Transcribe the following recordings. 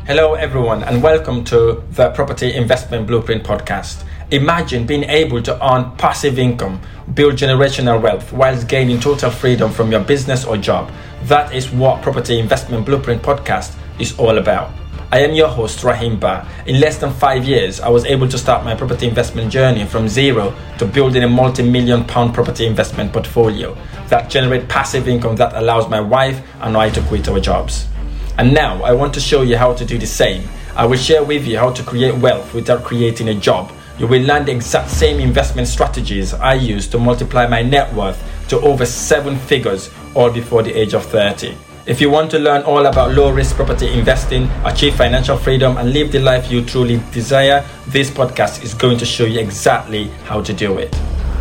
Hello everyone and welcome to the Property Investment Blueprint podcast. Imagine being able to earn passive income, build generational wealth whilst gaining total freedom from your business or job. That is what Property Investment Blueprint podcast is all about. I am your host Rahim Ba. In less than 5 years, I was able to start my property investment journey from zero to building a multi-million pound property investment portfolio that generates passive income that allows my wife and I to quit our jobs. And now I want to show you how to do the same. I will share with you how to create wealth without creating a job. You will learn the exact same investment strategies I use to multiply my net worth to over 7 figures, all before the age of 30. If you want to learn all about low-risk property investing, achieve financial freedom, and live the life you truly desire, this podcast is going to show you exactly how to do it.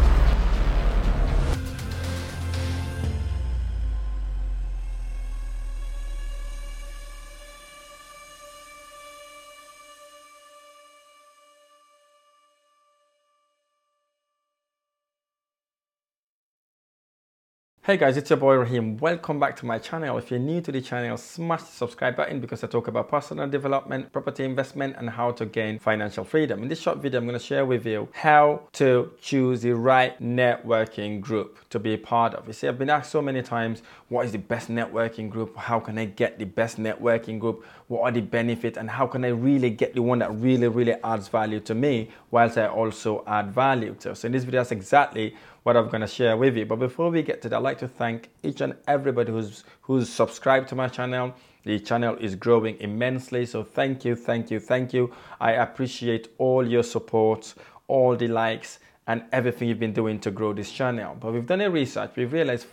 Hey guys, it's your boy Rahim. Welcome back to my channel. If you're new to the channel, smash the subscribe button because I talk about personal development, property investment, and how to gain financial freedom. In this short video, I'm going to share with you how to choose the right networking group to be a part of. You see, I've been asked so many times, what is the best networking group? How can I get the best networking group? What are the benefits? And how can I really get the one that really adds value to me whilst I also add value to? So in this video, that's exactly what I'm going to share with you. But before we get to that, I'd like to thank each and everybody who's subscribed to my channel. The channel is growing immensely, so thank you. I appreciate all your support, all the likes, and everything you've been doing to grow this channel. But we've done a research. We've realized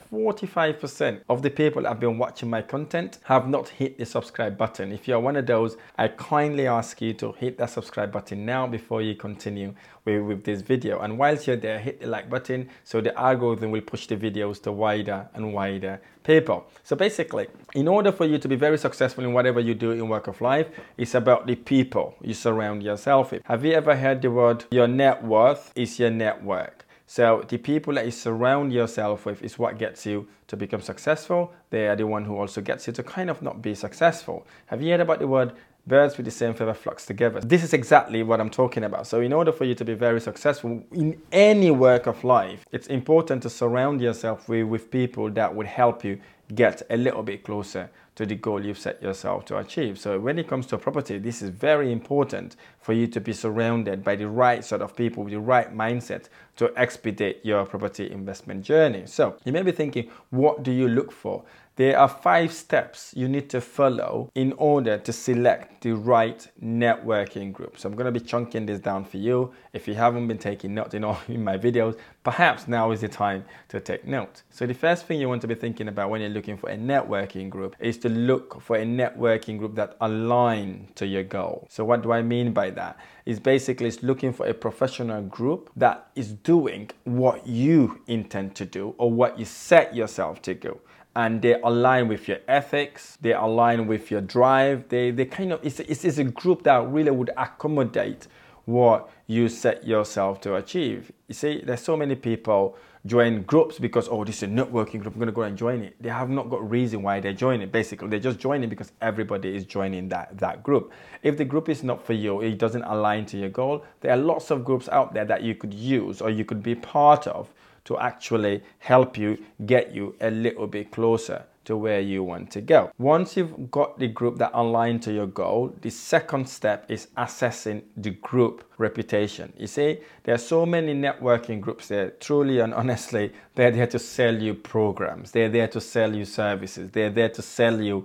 45% of the people that have been watching my content have not hit the subscribe button. If you're one of those, I kindly ask you to hit that subscribe button now before you continue with this video. And whilst you're there, hit the like button so the algorithm will push the videos to wider and wider people. So basically, in order for you to be very successful in whatever you do in work of life, it's about the people you surround yourself with. Have you ever heard the word, your net worth is your network? So the people that you surround yourself with is what gets you to become successful. They are the one who also gets you to kind of not be successful. Have you heard about the word birds with the same feather flocks together? This is exactly what I'm talking about. So in order for you to be very successful in any work of life, it's important to surround yourself with people that would help you get a little bit closer to the goal you've set yourself to achieve. So when it comes to property, this is very important for you to be surrounded by the right sort of people with the right mindset to expedite your property investment journey. So you may be thinking, what do you look for? There are 5 steps you need to follow in order to select the right networking group. So I'm going to be chunking this down for you. If you haven't been taking note in my videos, perhaps now is the time to take note. So the first thing you want to be thinking about when you're looking for a networking group is to look for a networking group that align to your goal. So what do I mean by that? It's basically looking for a professional group that is doing what you intend to do or what you set yourself to do. And they align with your ethics, they align with your drive, they kind of, it's a group that really would accommodate what you set yourself to achieve. You see, there's so many people join groups because, oh, this is a networking group, I'm gonna go and join it. They have not got a reason why they join it. Basically, they just join it because everybody is joining that group. If the group is not for you, it doesn't align to your goal, there are lots of groups out there that you could use or you could be part of to actually help you get you a little bit closer to where you want to go. Once you've got the group that align to your goal, the second step is assessing the group reputation. You see, there are so many networking groups there, truly and honestly, they're there to sell you programs. They're there to sell you services. They're there to sell you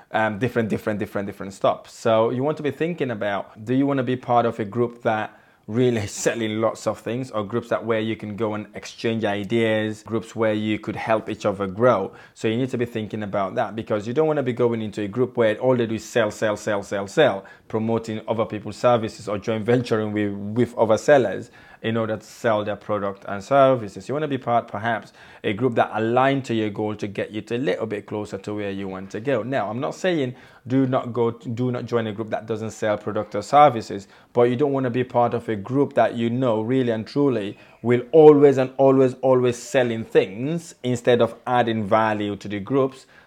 different stuff. So you want to be thinking about, do you want to be part of a group that really selling lots of things, or groups that where you can go and exchange ideas, groups where you could help each other grow? So you need to be thinking about that, because you don't want to be going into a group where all they do is sell, promoting other people's services or joint venturing with other sellers in order to sell their product and services. You want to be part, perhaps, a group that align to your goal to get you to a little bit closer to where you want to go. Now, I'm not saying do not join a group that doesn't sell product or services, but you don't want to be part of a group that you know really and truly will always selling things instead of adding value to the groups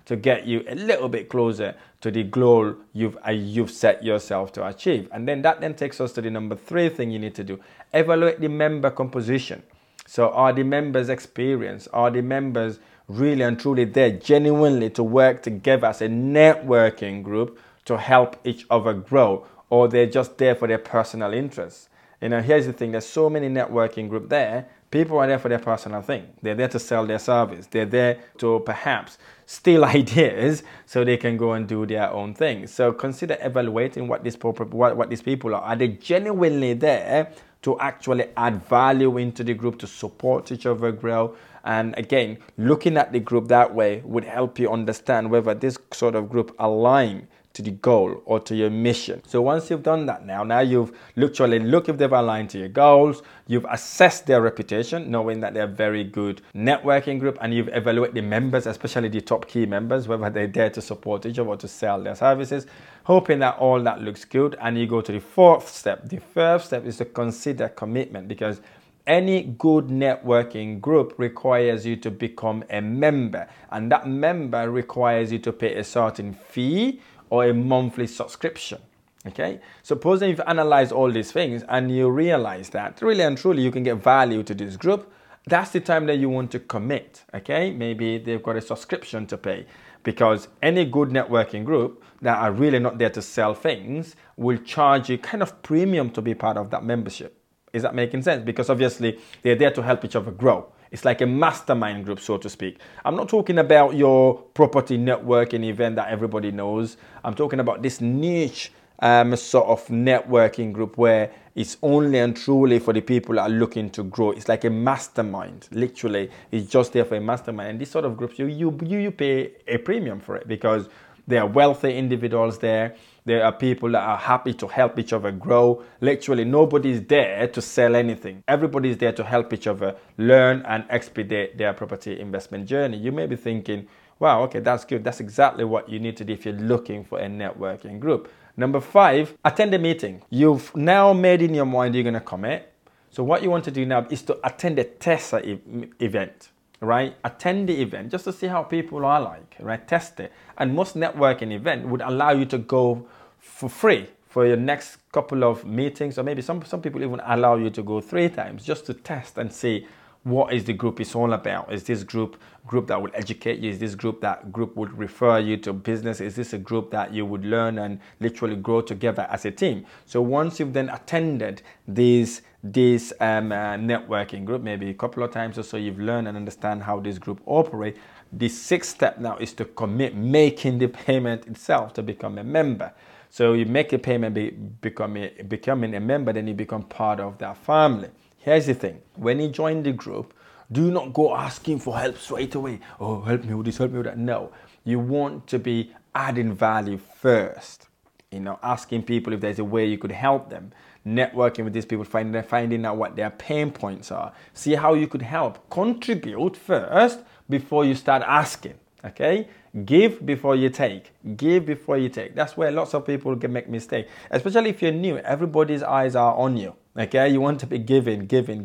to get you a little bit closer to the goal you've set yourself to achieve. And then that takes us to the number 3 thing you need to do. Evaluate the member composition. So are the members experienced? Are the members really and truly there genuinely to work together as a networking group to help each other grow? Or they're just there for their personal interests? Here's the thing. There's so many networking groups there. People are there for their personal thing. They're there to sell their service. They're there to perhaps steal ideas so they can go and do their own thing. So consider evaluating what these people are. Are they genuinely there to actually add value into the group, to support each other grow? And again, looking at the group that way would help you understand whether this sort of group align to the goal or to your mission. So once you've done that now you've literally looked if they've aligned to your goals, you've assessed their reputation, knowing that they're a very good networking group, and you've evaluated the members, especially the top key members, whether they're there to support each other or to sell their services, hoping that all that looks good. And you go to the 4th step. The 1st step is to consider commitment, because any good networking group requires you to become a member, and that member requires you to pay a certain fee or a monthly subscription. Okay, supposing you've analyzed all these things and you realize that really and truly you can get value to this group, that's the time that you want to commit. Okay, maybe they've got a subscription to pay, because any good networking group that are really not there to sell things will charge you kind of premium to be part of that membership. Is that making sense? Because obviously they're there to help each other grow. It's like a mastermind group, so to speak. I'm not talking about your property networking event that everybody knows. I'm talking about this niche sort of networking group where it's only and truly for the people that are looking to grow. It's like a mastermind. Literally, it's just there for a mastermind. And this sort of groups, you pay a premium for it, because there are wealthy individuals there. There are people that are happy to help each other grow. Literally, nobody's there to sell anything. Everybody's there to help each other learn and expedite their property investment journey. You may be thinking, wow, okay, that's good. That's exactly what you need to do if you're looking for a networking group. Number 5, attend a meeting. You've now made in your mind you're going to commit. So what you want to do now is to attend a TESA event. Right? Attend the event just to see how people are like, right? Test it. And most networking event would allow you to go for free for your next couple of meetings, or maybe some people even allow you to go 3 times just to test and see what is the group is all about. Is this group that will educate you? Is this group would refer you to business? Is this a group that you would learn and literally grow together as a team? So once you've then attended this networking group, maybe a couple of times or so, you've learned and understand how this group operate. The 6th step now is to commit, making the payment itself to become a member. So you make a payment, becoming a member, then you become part of that family. Here's the thing. When you join the group, do not go asking for help straight away. Oh, help me with this, help me with that. No, you want to be adding value first. Asking people if there's a way you could help them. Networking with these people, finding out what their pain points are. See how you could help. Contribute first before you start asking. Okay? Give before you take. Give before you take. That's where lots of people can make mistakes. Especially if you're new, everybody's eyes are on you. Okay, you want to be giving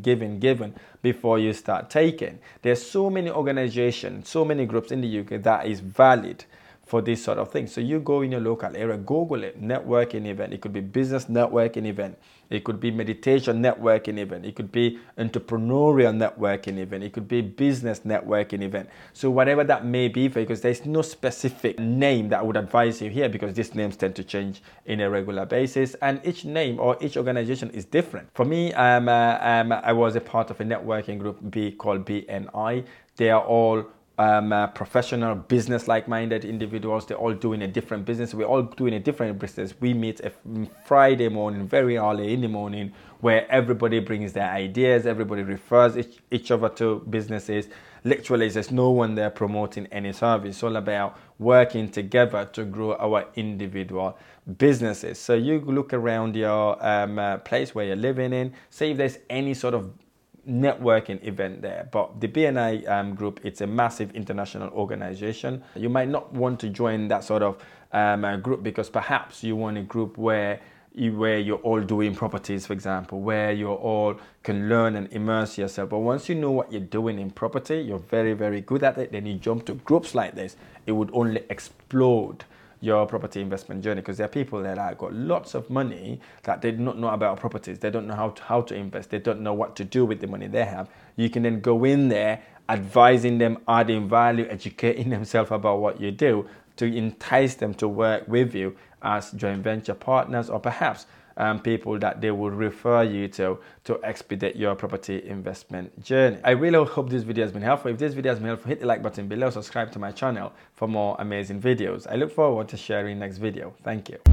before you start taking. There's so many organizations, so many groups in the UK that is valid for this sort of thing. So you go in your local area, Google it, networking event. It could be business networking event. It could be meditation networking event. It could be entrepreneurial networking event. It could be business networking event. So whatever that may be, because there's no specific name that I would advise you here, because these names tend to change in a regular basis, and each name or each organization is different. For me, I was a part of a networking group called BNI. They are all professional, business like-minded individuals. They're all doing a different business. We're all doing a different business. We meet a Friday morning, very early in the morning, where everybody brings their ideas, everybody refers each other to businesses. Literally, there's no one there promoting any service. It's all about working together to grow our individual businesses. So you look around your place where you're living in, see if there's any sort of networking event there. But the BNI group, it's a massive international organization. You might not want to join that sort of group, because perhaps you want a group where where you're all doing properties, for example, where you all can learn and immerse yourself. But once you know what you're doing in property, you're very, very good at it, then you jump to groups like this, it would only explode your property investment journey, because there are people that have got lots of money that they do not know about properties. They don't know how to invest. They don't know what to do with the money they have. You can then go in there advising them, adding value, educating themselves about what you do to entice them to work with you as joint venture partners, or perhaps people that they will refer you to expedite your property investment journey. I really hope this video has been helpful. If this video has been helpful, hit the like button below, subscribe to my channel for more amazing videos. I look forward to sharing next video. Thank you.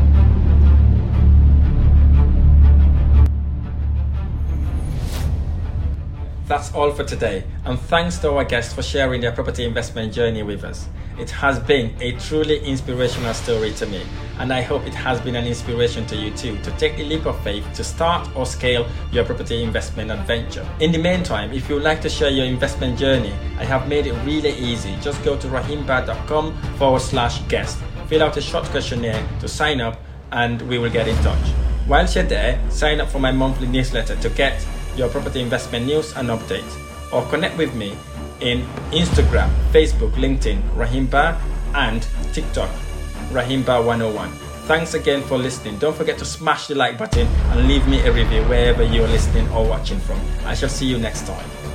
That's all for today, and thanks to our guests for sharing their property investment journey with us. It has been a truly inspirational story to me, and I hope it has been an inspiration to you too, to take the leap of faith to start or scale your property investment adventure. In the meantime, if you would like to share your investment journey, I have made it really easy. Just go to rahimba.com/guest, fill out a short questionnaire to sign up, and we will get in touch. While you're there, sign up for my monthly newsletter to get your property investment news and updates, or connect with me in Instagram, Facebook, LinkedIn, Rahimba, and TikTok, Rahimba101. Thanks again for listening. Don't forget to smash the like button and leave me a review wherever you're listening or watching from. I shall see you next time.